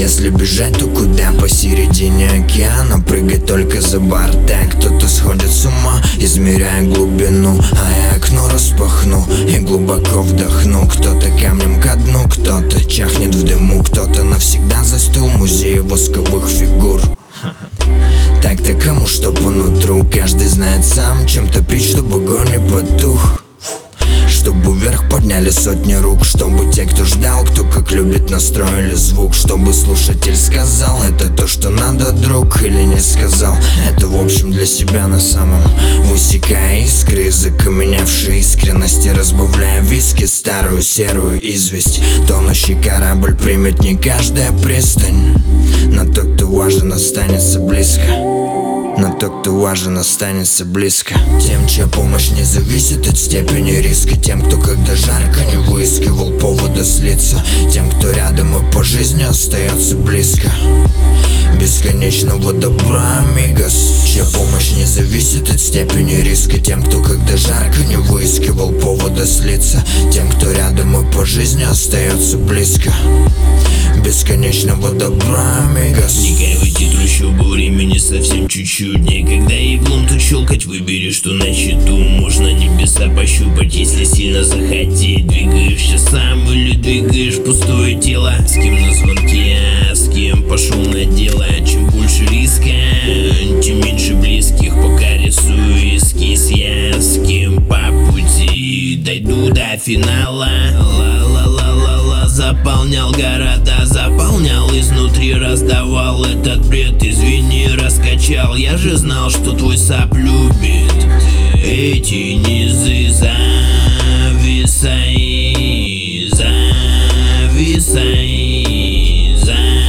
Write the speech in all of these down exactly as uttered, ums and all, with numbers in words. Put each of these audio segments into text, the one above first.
Если бежать, то куда? Посередине океана прыгать только за борт. Так кто-то сходит с ума, измеряя глубину, а я окно распахну и глубоко вдохну. Кто-то камнем ко дну, кто-то чахнет в дыму, кто-то навсегда застыл в музее восковых фигур. Так-то кому что по нутру, каждый знает сам, чем топить, чтобы огонь не потух. Чтобы вверх подняли сотни рук, чтобы те, кто ждал, кто как любит, настроили звук. Чтобы слушатель сказал, это то, что надо, друг, или не сказал. Это в общем для себя на самом, высекая искры, закаменевшие искренности, разбавляя виски, старую серую известь. Тонущий корабль примет не каждая пристань, но тот, кто важен, останется близко. Но тот, кто важен, останется близко. Тем, чья помощь не зависит от степени риска. Тем, кто когда жарко не выискивал повода слиться. Тем, кто рядом и по жизни остается близко. Бесконечного добра, амигос. Чья помощь не зависит от степени риска. Тем, кто когда жарко не выискивал повода слиться. Тем, кто рядом и по жизни остается близко. Бесконечного добра, амигос. Не кайфуйте трущобу, времени совсем чуть-чуть. Некогда иглом тут щелкать, выбери, что на счету. Можно небеса пощупать, если сильно захотеть. Двигаешься сам или двигаешь пустое тело. С кем на звонке, а с кем пошел на дело. Чем больше риска, тем меньше близких. Пока рисую эскиз, я с кем по пути дойду до финала. Ла-ла-ла-ла-ла. Заполнял города, заполнял изнутри, раздавал этот бред. Извини, раскачал, я же знал, что твой сап любит эти низы. Зависай, зависай,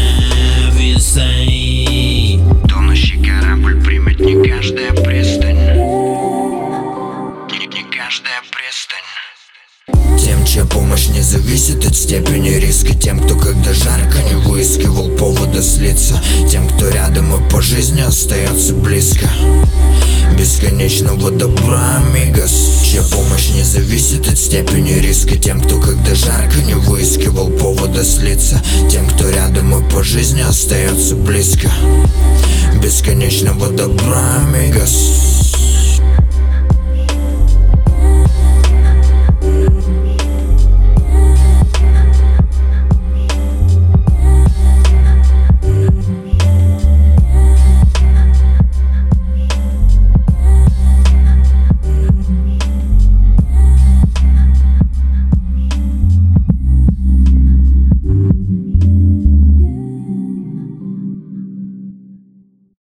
зависай. Тонущий корабль примет не каждая пристань. Не, не каждая пристань. Тем, чья помощь не зависит от степени риска. Тем, кто когда жарко не выискивал повода слиться. Тем, кто рядом и по жизни остается близко. Бесконечного добра, амигос. Чья помощь не зависит от степени риска. Тем, кто когда жарко не выискивал повода слиться. Тем, кто рядом и по жизни остается близко. Бесконечного добра, амигос.